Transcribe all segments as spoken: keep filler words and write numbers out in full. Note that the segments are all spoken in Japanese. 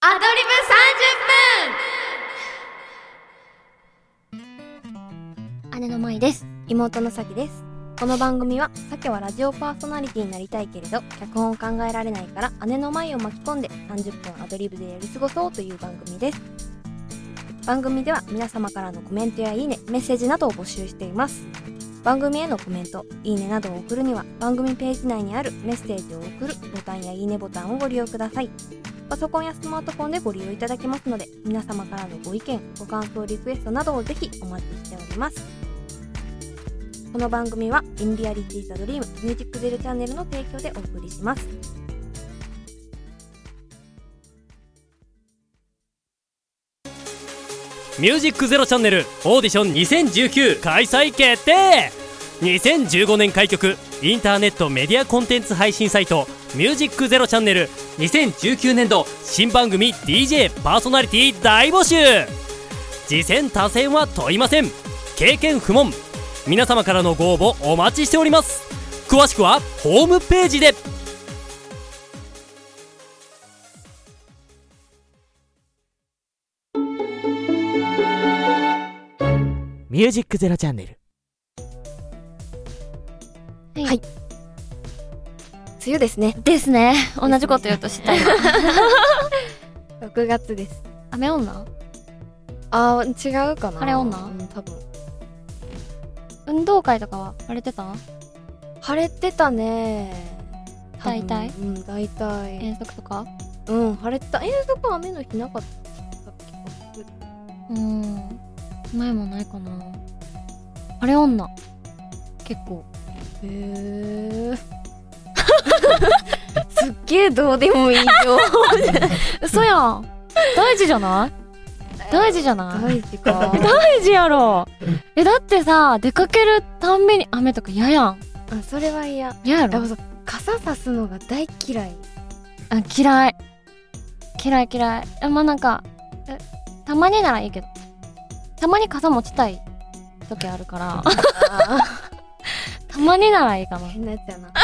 アドリブさんじゅっぷん。姉の舞です。 妹のさきです。この番組は、さきはラジオパーソナリティになりたいけれど脚本を考えられないから姉の舞を巻き込んでさんじゅっぷんアドリブでやり過ごそうという番組です。番組では皆様からのコメントやいいね、メッセージなどを募集しています。番組へのコメント、いいねなどを送るには番組ページ内にあるメッセージを送るボタンやいいねボタンをご利用ください。パソコンやスマートフォンでご利用いただけますので、皆様からのご意見、ご感想、リクエストなどをぜひお待ちしております。この番組はインリアリティザドリームミュージックゼロチャンネルの提供でお送りします。 ミュージックゼロチャンネルオーディションにせんじゅうきゅう開催決定。にせんじゅうごねん開局インターネットメディアコンテンツ配信サイトミュージックゼロチャンネルにせんじゅうきゅうねんど新番組 ディージェー パーソナリティ大募集。次戦他戦は問いません。経験不問。皆様からのご応募お待ちしております。詳しくはホームページで。 ミュージックゼロチャンネル。 はい、はい、梅雨ですね。 ですね。同じこと言うとしたいろくがつです。 雨女？ あー違うかな。 晴れ女？ うん、多分。 運動会とかは晴れてた？ 晴れてたね。 大体？ うん、大体。 遠足とか？ うん、晴れてた。遠足は雨の日なかったっけ？ うーん、前もないかな。晴れ女結構。 へーすっげえどうでもいい情報じゃない。 嘘やん。大事じゃない？大事じゃない？ 大事か。 大事やろ。え、だってさ、出かけるたんびに雨とか嫌やん。 あ、それは嫌。 嫌やろ。 傘さすのが大嫌い。 あ、嫌い嫌い嫌い。え、まあ、なんかえたまにならいいけど、たまに傘持ちたい時あるからたまにならいいかな。 変なやつやな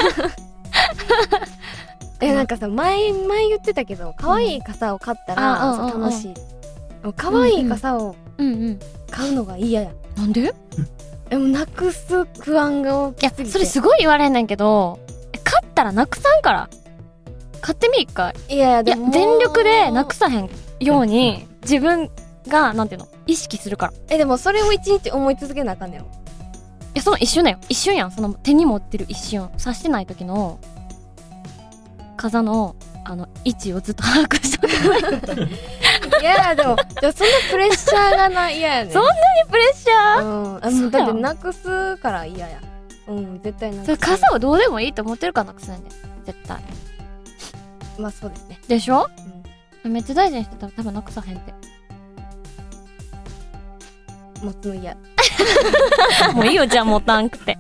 え、なんかさ、前前言ってたけど、可愛い傘を買ったら、うん、そう楽しい。可愛い傘を買うのが嫌や。 なんで？ でもなくす不安が大きすぎて。いや、 それすごい言われんねんけど、買ったらなくさんから。買ってみ一回。 いやいや、でも全力でなくさへんように自分がなんていうの意識するから。 え、でもそれを一日思い続けなあかんねんよ。 いや、その一瞬だよ。一瞬やん。その手に持ってる一瞬、刺してない時の傘のあの位置をずっと把握しとけばいい。 いや、でもじゃそんなプレッシャーがな嫌やねん。 そんなにプレッシャー？ うん、あのだってなくすから嫌や。うん、絶対なくす。 それ傘をどうでもいいと思ってるからなくすねんで、絶対。 まあそうですね。 でしょ？うん、めっちゃ大事にしてたら多分なくさへんって。 持つの嫌。 もういいよ、じゃあ持たんくて。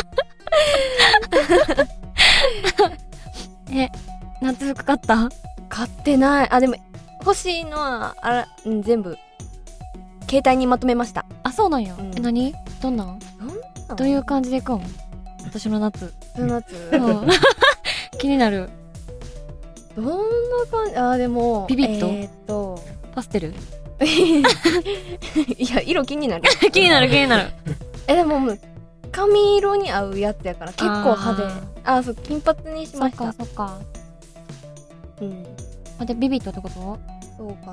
え、夏服買った？ 買ってない。あ、でも欲しいのはあら、うん、全部携帯にまとめました。 あ、そうなんや。うん、え、何？どんなん？ なんどういう感じでいくん？私の夏。 その夏、 うん、気になる。 どんな感じ？あ、でもビビッと？ えー、っとパステル？ いや、色気になる。 気になる気になる。 え、でも髪色に合うやつやから結構派手。ああ、そう、金髪にしました。 そっかそっか。 うん。 あ、でビビットってこと？ そうかな。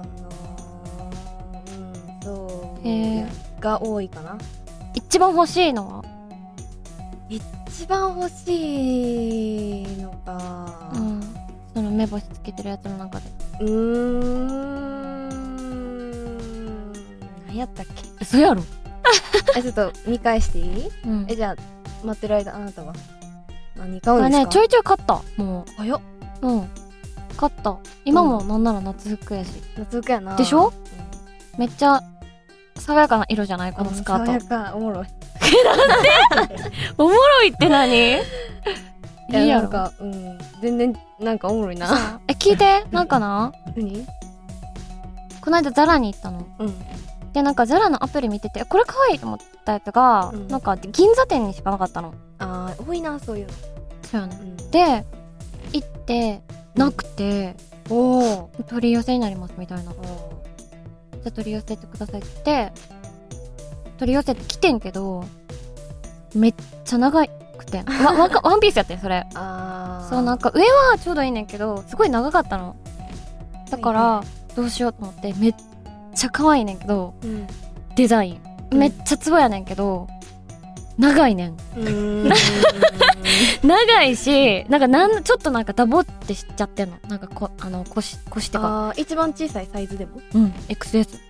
うん、そうへーが多いかな。 一番欲しいのは？ 一番欲しいのか、 うん、その目星つけてるやつの中で。 うーん、何やったっけ？ 嘘やろ？ え、ちょっと見返していい？ うん、 え、じゃあ待ってる間あなたは何買うんですか？ あ、ね、ちょいちょい買った。もう早っ。 うん、買った。今もなんなら夏服やし、 うん、夏服やな。 でしょ？ うん、 めっちゃ爽やかな色じゃないこのスカート。 爽やか、おもろい。 なんでおもろいって何？いいや、なんか、うん、全然なんかおもろいな。 え、聞いて、なんかな、 何？ この間ザラに行ったの。 うん。 で、なんかザラのアプリ見てて、これ可愛いと思ったやつが、うん、なんか銀座店にしかなかったの。 あー、多いな、そういうの。 そうよね。 うん、 で、行ってなくて、 おお取り寄せになりますみたいな。じゃあ取り寄せてくださいって言って取り寄せて来てんけどめっちゃ長くてわワンワンピースやってんそれ。 あーそうなんか上はちょうどいいねんけどすごい長かったのだから、 はどうしようと思ってめっちゃ可愛いねんけどうんデザイン、 うんめっちゃツボやねんけど長いねん。 うーん長いしなんかなんちょっとなんかダボってしちゃってんのなんかこあの腰腰とかあー一番小さいサイズでもうん エックスエス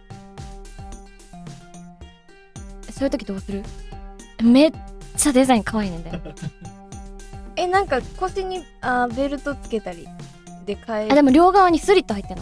そういう時どうする？めっちゃデザイン可愛いねんだよ。 えなんか腰にあーベルトつけたりで変えあでも両側にスリット入ってんの。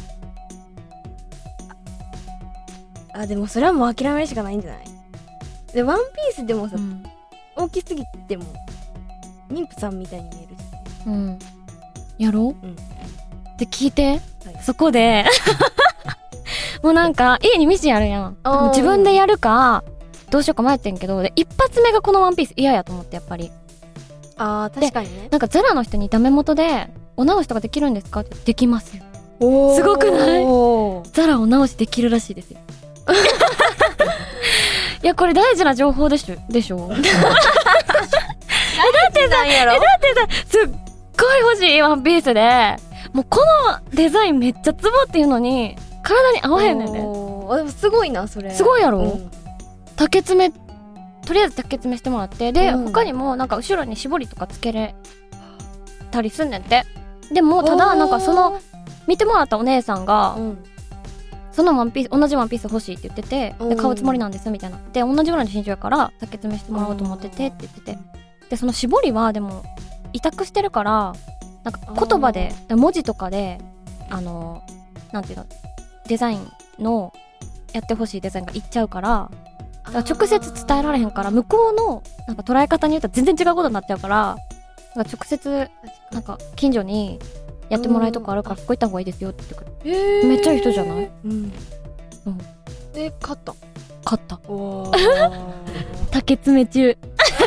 あでもそれはもう諦めるしかないんじゃない？でワンピースでもさ、 うん、 大きすぎても妊婦さんみたいに見えるしうん、やろう、 うんって聞いて、 はいそこでもうなんか家にミシンあるやん。でも自分でやるかどうしようか迷ってんけどで一発目がこのワンピース嫌やと思ってやっぱりあー確かにねなんかザラの人にダメ元でお直しとかできるんですかってできますよ。 おーすごくないおーザラお直しできるらしいですよ。いやこれ大事な情報でしょでしょ。 なんやろえだってさすっごい欲しいワンピースでもうこのデザインめっちゃツボっていうのに体に合わへんねんね。 おーあでもすごいなそれすごいやろ、 うん竹詰めとりあえず竹詰めしてもらってで、 うん他にもなんか後ろに絞りとかつけれたりすんねんって。でもただなんかその見てもらったお姉さんがうんそのワンピース同じワンピース欲しいって言っててうんで買うつもりなんですみたいなで同じぐらいの身長やから竹詰めしてもらおうと思っててって言っててでその絞りはでも委託してるからなんか言葉で文字とかであのなんていうのデザインのやってほしいデザインがいっちゃうからだから直接伝えられへんから向こうのなんか捉え方によっては全然違うことになっちゃうからなんか直接なんか近所にやってもらえるとこあるからそこ行った方がいいですよって言ってくれへーめっちゃいい人じゃない？ うんうんで買った買ったお竹詰め中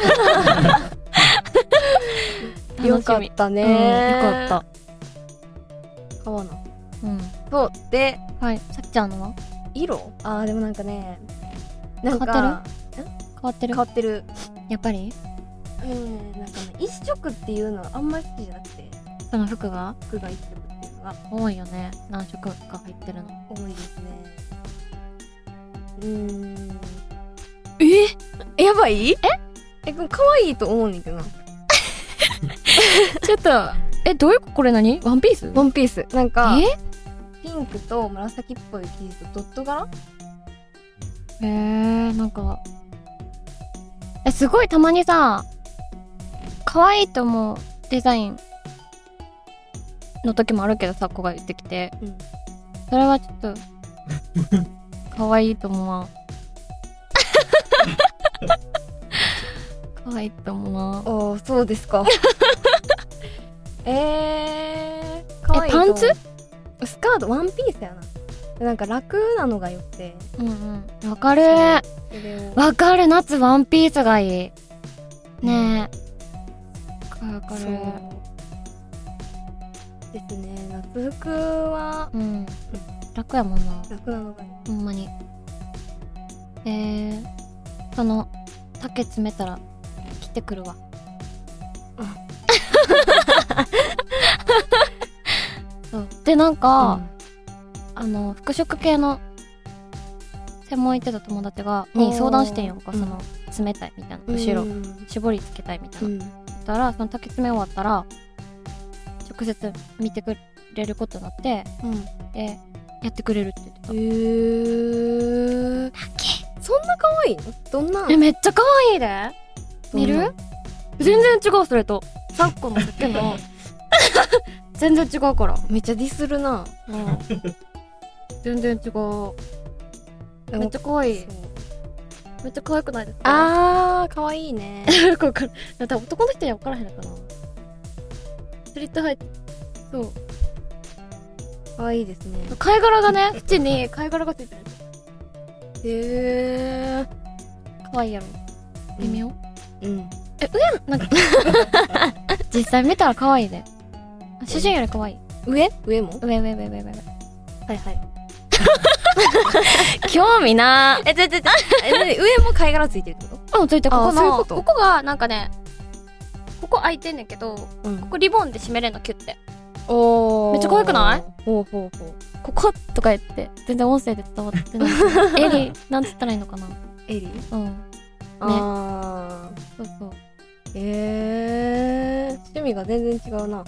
よかっ楽たねしみうんよかっ買わなたうんそうではいさっちゃんのは色あーでもなんかねなんか変わ変わってる変わってるやっぱりうんなんかね一色っていうのはあんまり好きじゃなくてその服が服が一色っていうのが多いよね何色か入ってるの多いですねうーんえやばいええこれ可愛いと思うねんけどなちょっとえどういうこれ何ワンピースワンピースなんかえピンクと紫っぽい生地とドット柄へえなんかえすごいたまにさ可愛いと思うデザインの時もあるけどさ子が言ってきて、 うんそれはちょっと可愛いと思わん可愛いと思わんああそうですかえー可愛いと思うえパンツスカートワンピースやななんか楽なのがよってうんうんわかるそれをわかる夏ワンピースがいいねえわかるそうですね夏服はうん楽やもんな楽なのがいいほんまにえー、その竹詰めたら来てくるわそうでなんか、あの服飾系の専門行ってた友達がに相談してんやんか、 うんその詰めたいみたいな後ろ、 うん絞りつけたいみたいな、 うん言ったらその竹詰め終わったら直接見てくれることになってうんでやってくれるって言ってたへーそんな可愛いのどんなえめっちゃ可愛いで見どんなる全然違うそれと昨今のさっきの全然違うからめっちゃディスるなうん全然違うめっちゃ可愛いそうめっちゃ可愛くないですかあー可愛いねよくわかるだって男の人には分からへんのかなスリット入ってそう可愛いですね貝殻がね縁に貝殻がついてるへー可愛いやろ微妙、 うんえ上なんか実際見たら可愛いで写真より可愛い上上も上上上上上上はいはい興味なえ、ちょちょちょえ上も貝殻ついてるってこうんついてここあーそういうのことここがなんかねここ開いてんねんけどとうんここリボンで締めれんのキュッておーめっちゃ可愛くないほうほうほうこことか言って全然音声で伝わってないエリなんつったらいいのかなエリうんあそうそうーえー趣味が全然違うな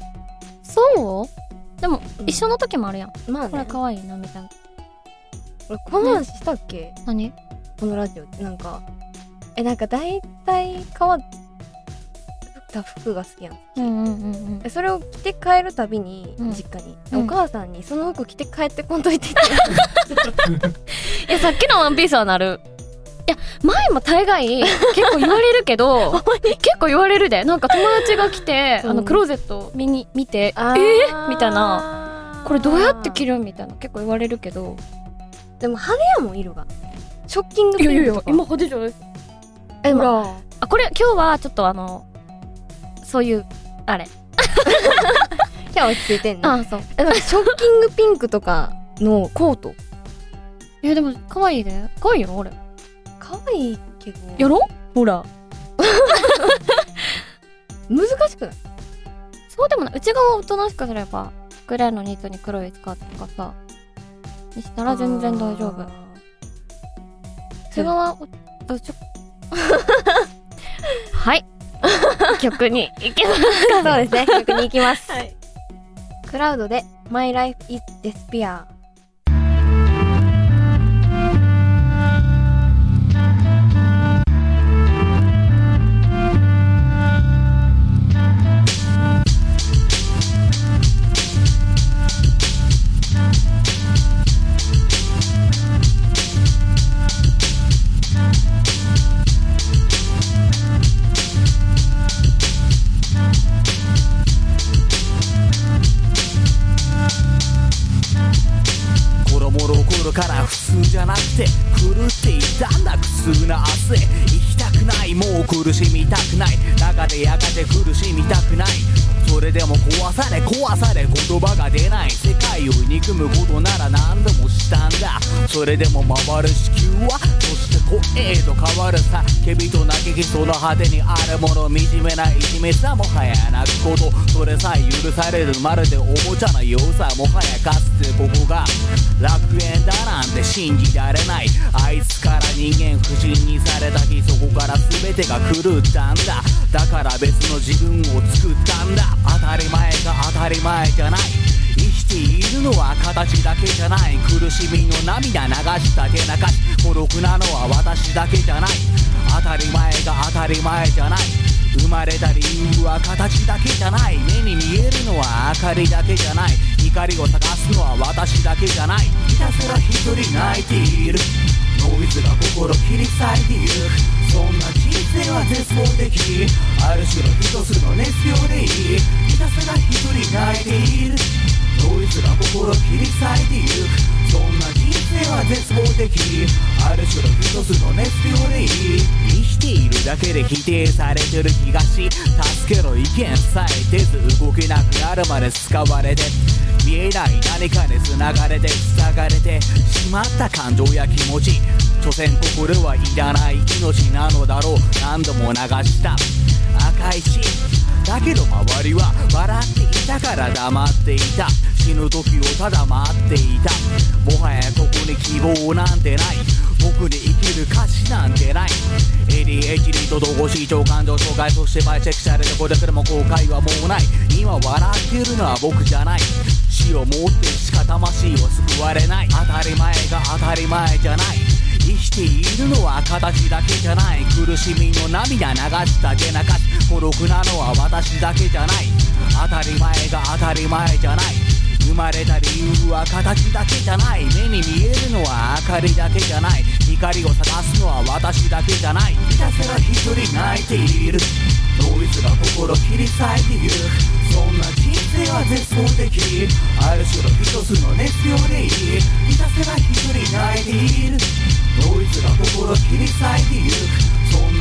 そうでも、 うん一緒の時もあるやんまあねこれ可愛いなみたいな俺この話したっけ何このラジオってなんかえなんか大体変わった服が好きやんうんうんうんうんえそれを着て帰るたびに、 うん実家に、 うんお母さんにその服着て帰ってこんといてっていやさっきのワンピースはなるいや前も大概結構言われるけど結構言われるでなんか友達が来てうんあのクローゼット見に見てあえーーみたいなこれどうやって着るみたいな結構言われるけどでも派手やもん色がショッキングピンクとか派手じゃないえでもらあこれ今日はちょっとあのそういうあれ今日は落ち着いてんねあそうえなんかショッキングピンクとかのコートいやでも可愛いで可愛いよ俺可愛いけどやろほら難しくないそうでもない内側をおとなしくすればグレーのニットに黒いスカートとかさにしたら全然大丈夫あ内側をどうしよはい曲に行きますーそうですね曲に行きます、 はいクラウドで My Life is Despair。 子供の頃から普通じゃなくて狂っていたんだ苦痛な明日へ生きたくないもう苦しみたくない中でやがて苦しみたくないそれでも壊され壊され言葉が出ない世界を憎むことなら何度もしたんだそれでも回る地球はそして怖えと変わるさ叫びと嘆きその果てにあるもの惨めないじめさもはや泣くことそれさえ許されるまるでおもちゃのようさもはやかつてここが楽園だなんて信じられないあいつから人間不信にされた日そこから全てが狂ったんだだから別の自分を作ったんだ当たり前が当たり前じゃない生きているのは形だけじゃない苦しみの涙流した手流し孤独なのは私だけじゃない当たり前が当たり前じゃない生まれた理由は形だけじゃない目に見えるのは明かりだけじゃない光を探すのは私だけじゃないひたすら一人泣いているノイズが心切り裂いているそんな人生は絶望的ある種の一つの熱病でいいひたすら一人泣いているノイズが心切り裂いているそんな人生は絶望的ある種の一つの熱病でいい生きているだけで否定されてる気がし助けろ意見さえ出ず動けなくなるまで使われて見えない何かに繋がれて塞がれてしまった感情や気持ち所詮ここではいらない命なのだろう何度も流した赤い血だけど周りは笑っていたから黙っていた死ぬ時をただ待っていたもはやここに希望なんてない僕に生きる価値なんてない エーディーエイチディー と統合失調感情障害そしてバイセクシャルでこれだけでも後悔はもうない今笑ってるのは僕じゃない死をもってしか魂を救われない当たり前が当たり前じゃない生きているのは形だけじゃない苦しみの涙流した手流し孤独なのは私だけじゃない当たり前が当たり前じゃない生まれた理由は形だけじゃない目に見えるのは明かりだけじゃない光を探すのは私だけじゃないひたすら一人泣いているノイズが心切り裂いているそんな人生は絶望的ある種の一つの熱病でいいひたすら一人泣いているノイズが心切り裂いているそんな人生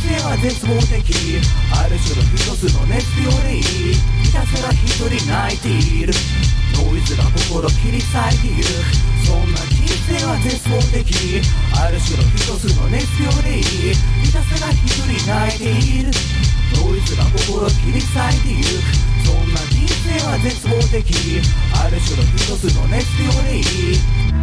生は絶望的、ある種の一つの熱病でいい、ひたすら一人泣いている、ノイズが心切り裂いている、そんな人生は絶望的、ある種の一つの熱病でいい、ひたすら一人泣いている、ノイズが心切り裂いている、そんな人生は絶望的、ある種の一つの熱病でいい。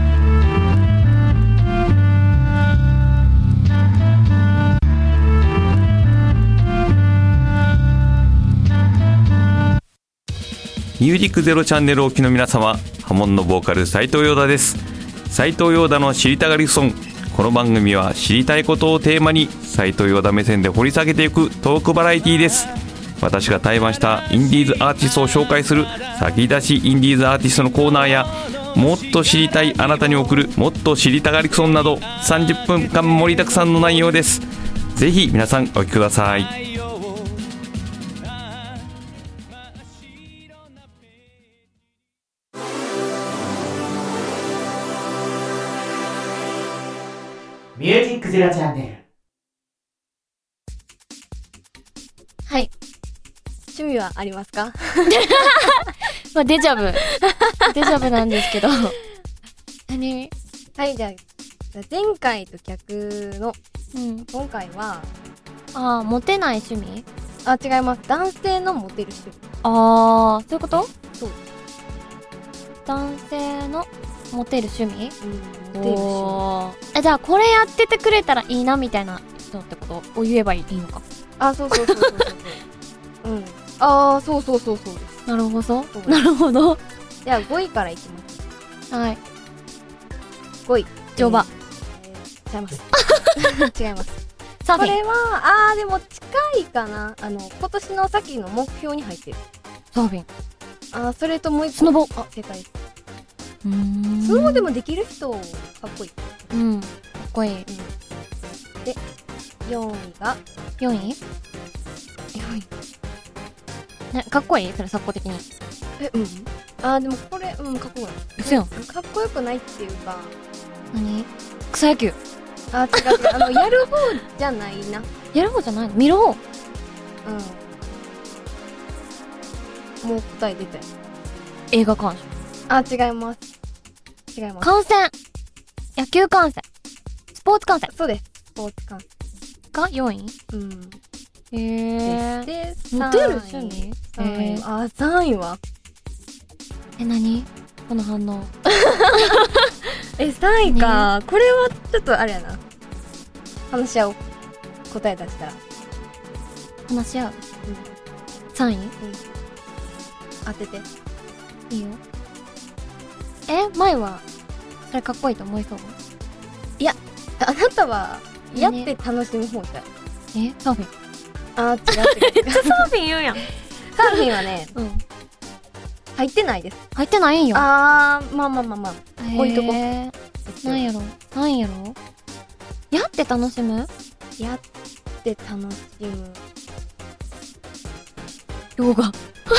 ミュージックゼロチャンネルをお聞きの皆様、ハモンのボーカル斉藤陽太です。斉藤陽太の知りたがりソング。この番組は知りたいことをテーマに斉藤陽太目線で掘り下げていくトークバラエティーです。私が対バンしたインディーズアーティストを紹介する先出しインディーズアーティストのコーナーや、もっと知りたいあなたに送るもっと知りたがりソンなどさんじゅっぷんかん盛りだくさんの内容です。ぜひ皆さんお聞きください。 ミュージックゼロチャンネル。 はい。趣味はありますか？ まあ、デジャブ。デジャブなんですけど。何？ はい、じゃあ、前回と逆の、 うん。 今回は、 ああ、モテない趣味？ あ、違います。男性のモテる趣味。 ああ、そういうこと？ そう。 男性のモテる趣味？ うん、モテる趣おー。え、じゃあこれやっててくれたらいいなみたいな人ってことを言えばいいのか。 味。あ、そうそうそうそうそうそう。うん。あー、そうそうそうそうです。 なるほど。 そうなるほど。 じゃあごいからいきます。 はい。 ごい。 乗馬。 えー、違います。違います。 サーフィン。 これは、あー、でも近いかな。あの、今年の先の目標に入ってる。 サーフィン。 あー、それともう一個。 スノボ。 あ、正解です。 うーん。 スノボでもできる人、かっこいい。 うん。かっこいい。 で、よんいが、 よんい？ よんい。ね、かっこいい？それ、作法的に。 え、うん。あー、でもこれ、うん、かっこよくない。 嘘やん。 かっこよくないっていうか、 何？草野球。 あー、違う違う。あの、やる方じゃないな。 やる方じゃないの？見る方？ うん。もう答え出たよ。 映画鑑賞。 あー、違います。違います。 観戦。野球観戦。スポーツ観戦そうです。スポーツ観戦。 がよんい？ うん。 へー。 で、 モテる趣味？ さんいへー。 あー、さんいはえ、何？この反応。 え、さんいか。これはちょっとあれやな。話し合おう。答え出したら。 話し合う。さんい？ 当てて。 いいよ。え、前は、それかっこいいと思いそう？ あなたは、やって楽しむ方じゃん。 え、サーフィン。 あー、違う違う違う。 サーフィン言うやん。 サーフィンはね、 うん。 入ってないです。 入ってないんよ。 あー、まあまあまあまあ。置いとこうへー。なんやろなんやろやって楽しむ？ やって楽しむ。 ヨガ。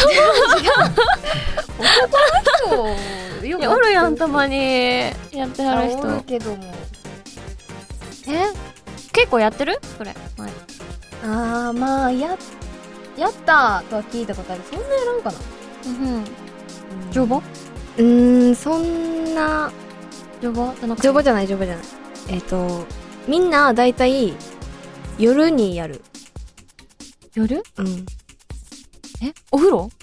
男の人、よいやおるやん、たまに。やってはる人。 おるけども。 え結構やってるそれ。はい。 あー、まあ、や、やったとは聞いたことある。そんなやらんかな。 うん。乗馬？ うーん、そんな、 乗馬じゃなくて。 乗馬じゃない、乗馬じゃない。えっと、みんなだいたい夜にやる。 夜？ うん。違う。 えお風呂？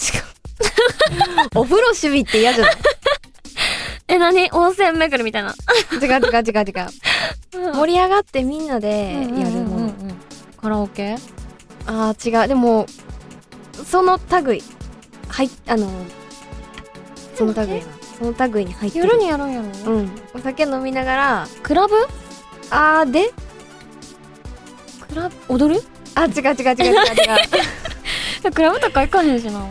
お風呂趣味って嫌じゃない？ え、なに温泉巡るみたいな。 違う違う違う違う。盛り上がってみんなでやるもの。 カラオケ？ あー、違う。でも、その類。はい、あの、その類な。その類に入ってる。 夜にやるんやろ？ うん。お酒飲みながら、 クラブ？ あー、でクラブ、踊る？ あ、違う違う違う違う違う。 クラブとか行かへんしな。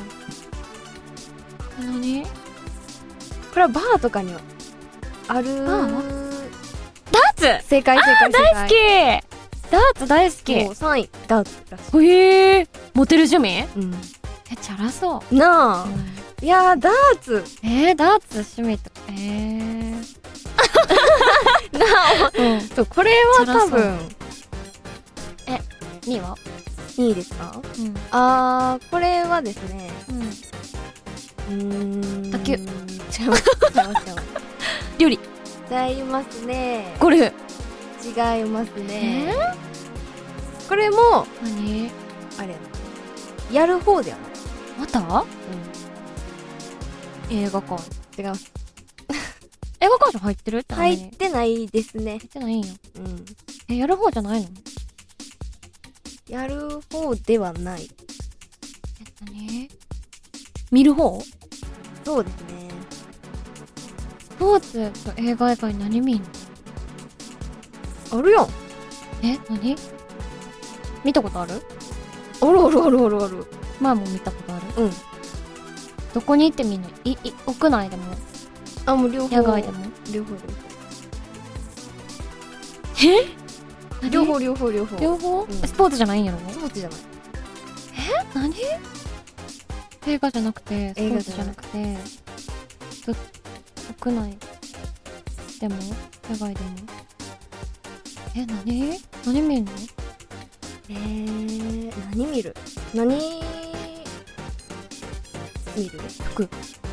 何？ これはバーとかにはある。 バー？ダーツ？ 正解正解正解。 大好き！ダーツ大好き。 もうさんい、ダーツらしい。 へえ。モテる趣味？ うん。 え、チャラそう。 なあ。いやー、ダーツ。 えー、ダーツ趣味とか。えー。 なあ、うん。そう、これは多分、 え、 にいは？ にいですか？ うんあー、これはですね、 うんうーん。 卓球違います。違います。違います。 料理違いますね。 ゴルフ違いますね。 えこれも、 何あれやな。やる方ではない。 また映画館違います。 映画館入ってるって入何ってないですね。 入ってないんよ。 うん。 え、やる方じゃないの？ やる方ではない。 え、何？見る方？ そうですね。 スポーツと映画以外何見んの？ あるやん。 え、何？見たことある？ あるあるあるあるある。 前も見たことある？ うん。 どこに行って見んの？い、い、屋内でもあ、もう両方。 野外でも？ 両方え？ 両方。両方両方両方。 両方？ うんスポーツじゃないんやろ？ スポーツじゃない。 何？映画じゃなくて、スポ映画ーツじゃなくて、ど屋内でも野外でも。え、何？何見んの？ えー、何見る？何見る？ 服。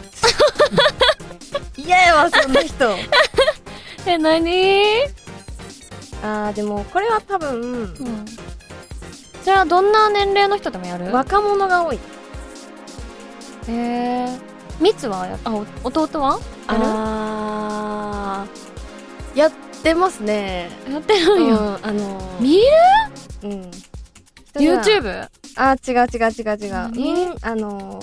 嫌やわ、そんな人。 え、何？ あー、でも、これは多分、 うん。それはどんな年齢の人でもやる？ 若者が多い。 へー。みつはや、あ、お弟はやる？ あー、やってますね。 やってるうんん、 よ。 あのー、 見る？ うん。 YouTube？ あー、違う違う違う違う。 何うん、あのー、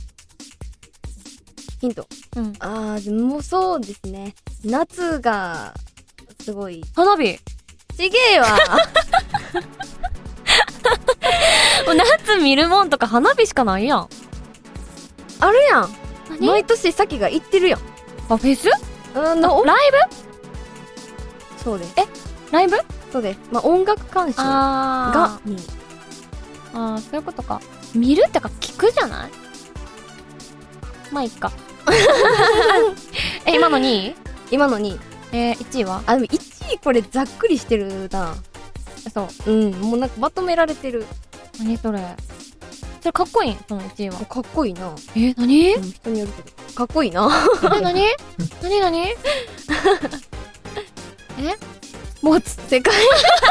ヒント。 うん。 あー、でもそうですね。夏が、すごい。 花火。 ちげえわ。 もう夏見るもんとか花火しかないやん。 あるやん。 何？ 毎年さきが行ってるやん。 あ、フェス？ うんの、 ライそうです。 ブ？ライブ？ そうです。まあ、音楽鑑賞があにい。 ー。あー、そういうことか。見るってか聞くじゃない？まあ、いっか。え、今のにい？ 今のにい。 えー、いちいは？ あ、でもいちいこれざっくりしてるな。 そう。 うん、もうなんかまとめられてる。 何それ？それかっこいいん？そのいちいは。 かっこいいな。 え、何？ うん、人によるけど。かっこいいな。 え、何？何何？え？スポーツ。 世界。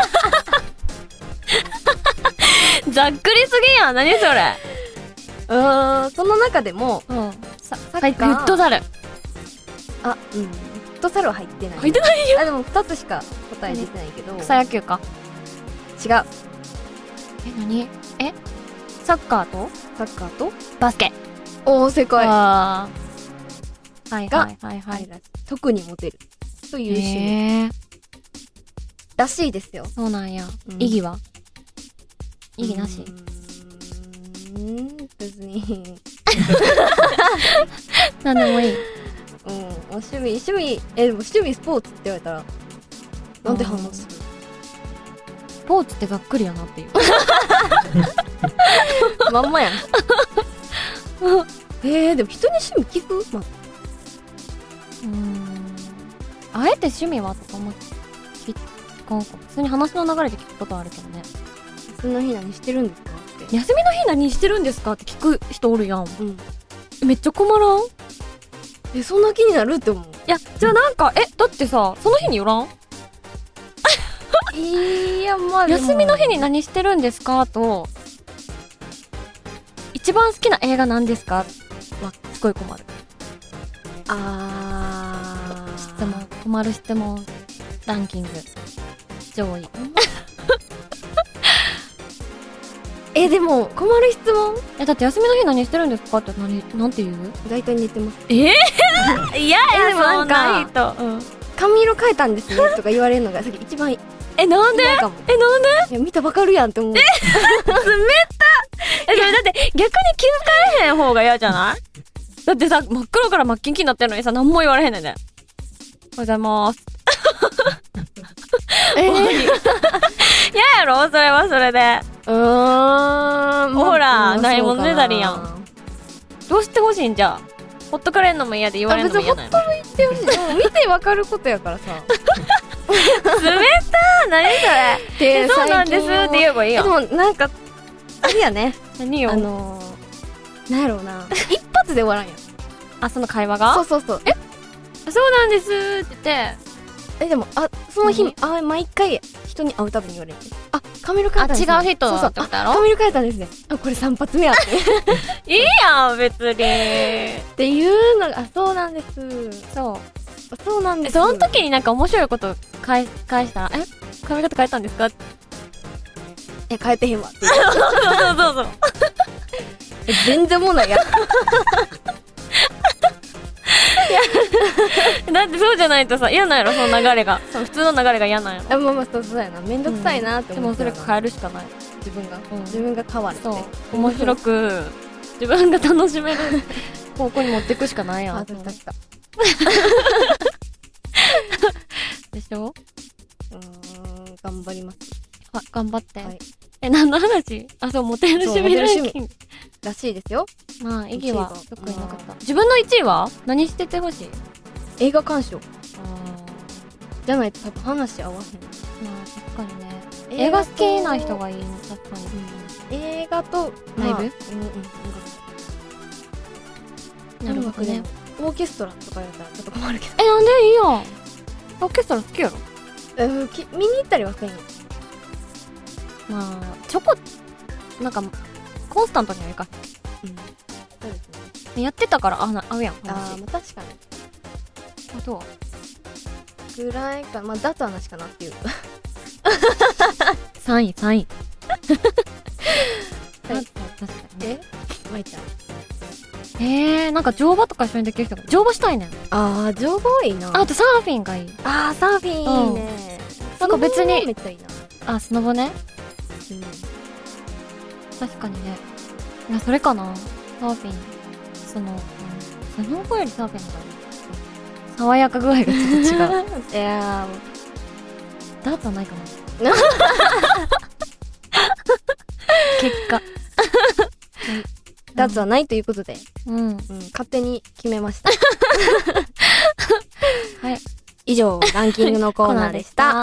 ざっくりすぎやん。何それ？ うーん、その中でも、 うん。 さ、サはい、フッカー。 ットサル。 あ、うん。フットサルは入ってない。 入ってないあ、でもふたつしか答え出てないけど。 草野球か。 違う。 え、何？え？サッカーとサッカーとバスケ。 おー、正解。 あー。はいがはいはいはい。 特にモテる。という趣味へー。 らしいですよ。 そうなんや。 うん意義は？意義なし？ うーん、別に。 なんでもいい。 うん、趣味、趣味、え、でも趣味スポーツって言われたら、なんて反応する？ スポーツってざっくりやなっていう。 まんまやん。えー、でも人に趣味聞く？まあ、 うーん。あえて趣味はとかも聞かんか。普通に話の流れで聞くことはあるけどね。 そんな日何してるんですかって。 休みの日何してるんですかって聞く人おるやん。 うん。 めっちゃ困らん？いえ、そんな気になるって思う。 や、じゃあなんか、え、だってさ、その日によらん？ いや、まあでも休みの日に何してるんですかと、一番好きな映画なんですかは、すごい困る。 あー。 質問、困る質問、ランキング、上位。 え、でも、困る質問え、だって休みの日何してるんですかって何、なんて言う？ 大体寝てます。 ええー、いやえでもなんか人。うん。 髪色変えたんですねとか言われるのがさっき一番え、なんで？ 嫌かも。 え、なんで？ いや、見たわかるやんって思う。 え、それだって逆に気づかれへん方が嫌じゃない？だってさ、真っ黒から真っキンキンになってるのにさ、何も言われへんねんね。おはようございます。 えー、 嫌やろそれはそれで。 うーん。 ほらまあないもんねだりやんそうかなどうしてほしいんじゃあ。ほっとかれんのも嫌で言われんのも嫌なの。 でも見てわかることやからさ。 冷た何それえそうなんですって言えばいいやん。 でもなんかあれやね何よ。 あのー、なんやろうな一発で終わらんやん。 あ、その会話がそうそうそう。 えそうなんですって言って、 えでもあその日何あ毎回人に会うたびに言われる。あ髪色変えあ、 たんですね。 違う人そうそうってことやろ。 髪色変えたんですね。あこれ三発目やっていいやん別に。 っていうのがあそうなんです。 そう。 そうなんです。 その時になんか面白いこと返返したら、え髪型変えたんですかって。 え変えてへんわって言う。 そうそうそうそう。 え全然もうないや。 だってそうじゃないとさ、嫌なんやろ、その流れが。その普通の流れが嫌なんやろ。 あまあまあそうそうやな。めんどくさいなってでも思ってたら。 それ変えるしかない。 自分が、 うん自分が変わるって。 そう。面白く、自分が楽しめる方向に持っていくしかないやん。 あ、確かに。 でしょ。 うーん、頑張ります。 あ、頑張って。 はい。 え、何の話？あ、そう、モテる趣味ランキング。 らしいですよ。 まあ、意義は一位が特になかった。自分のいちいは何しててほしい？ 映画鑑賞。 あじゃないと多分話合わへん。 まあ、確かにね。映画好きな人がいいね、確かに。 映画と、 ライブまあうんうん。 なるほどね。 オーケストラとかやったらちょっと困るけど。 え、なんでいいやん。オーケストラ好きやろ？ えー、き見に行ったりはせんよ。 まあ、ちょこ、なんか、コンスタントにはいかうん。そうですね。 やってたから、あ、な合うやん、 あ話。 ー、まあ確かに。 あとはぐらいか、まあ脱話かなっていう。 さんい、さんい。 はいあ確かにね。 えまいちゃん。 えー、なんか乗馬とか一緒にできる人が、乗馬したいねん。 あー、乗馬いいな。 あとサーフィンがいい。 あー、サーフィンいいね。 なんか別にスノボめっちゃいいな。 あ、スノボね。 うん。 確かにね。いや、それかな。サーフィン。その、うん、スノボよりサーフィンの方がいい。爽やか具合がちょっと違う。 いやダーツはないかな。結果。 ー、脱はないということで、 うん。 うん、勝手に決めました。 はい。 以上、ランキングのコーナーでした。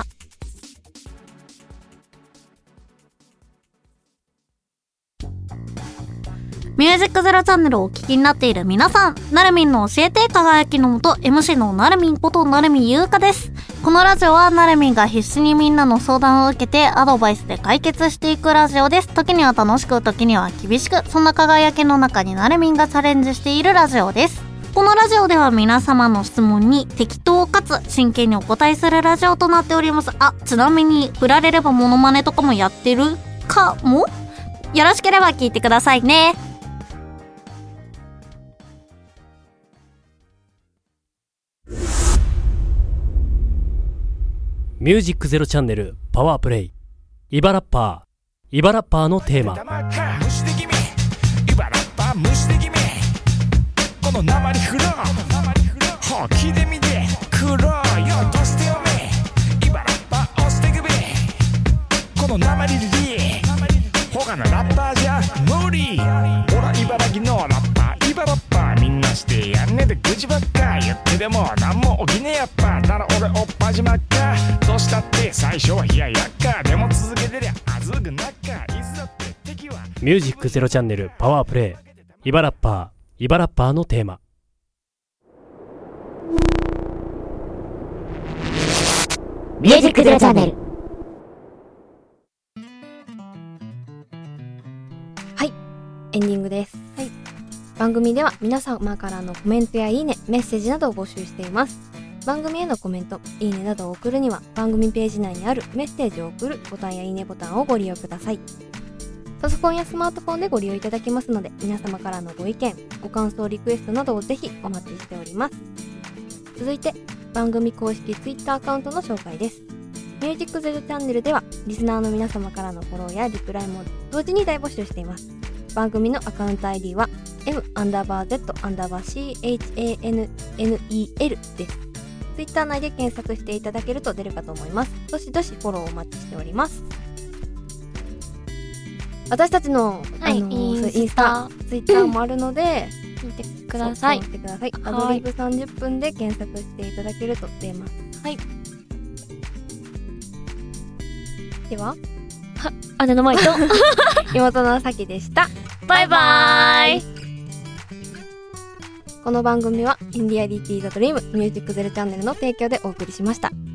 ミュージックゼロチャンネルをお聞きになっている皆さん、なるみんの教えて輝きのもと エムシー のなるみんことなるみゆうかです。このラジオはなるみんが必死にみんなの相談を受けてアドバイスで解決していくラジオです。時には楽しく、時には厳しく、そんな輝きの中になるみんがチャレンジしているラジオです。このラジオでは皆様の質問に適当かつ真剣にお答えするラジオとなっております。あ、ちなみに振られればモノマネとかもやってるかも？よろしければ聞いてくださいね。 ミュージックゼロチャンネルパワープレイイバラッパーイバラッパーのテーマ。 無視で気味イバラッパー無視で気味この鉛フロー本気で見て黒いよとしてよめイバラッパー押してくべこの鉛リリー他のラッパーじゃ無理ほら茨城のラッパーイバラッパーみんなしてやんねで愚痴ばっか言ってでもなんも起きねえやっぱなら俺おっぱじまっかどうしたって最初は冷ややっかでも続けてりゃあずぐなっかいつだって敵はミュージックゼロチャンネルパワープレイイバラッパーイバラッパーのテーマ。 ミュージックゼロチャンネル。 エンディングです。はい。番組では皆様からのコメントやいいね、メッセージなどを募集しています。番組へのコメント、いいねなどを送るには番組ページ内にあるメッセージを送るボタンやいいねボタンをご利用ください。パソコンやスマートフォンでご利用いただけますので、皆様からのご意見、ご感想、リクエストなどをぜひお待ちしております。続いて、番組公式 Twitter アカウントの紹介です。ミュージックゼロチャンネルでは、リスナーの皆様からのフォローやリプライも同時に大募集しています。番組のアカウント アイディー は m アンダーバー z アンダーバー chanel です。Twitter 内で検索していただけると出るかと思います。どしどしフォローをお待ちしております。私たちの、 はい、 あのインスタインスタ、ツイッターもあるので、 見てください。 そう見てください。 はいアドリブさんじゅっぷんで検索していただけると出ます。 はい。 では姉の舞と妹のさきでした。 バイバーイ。 この番組はインディアリティザドリームミュージックゼロチャンネルの提供でお送りしました。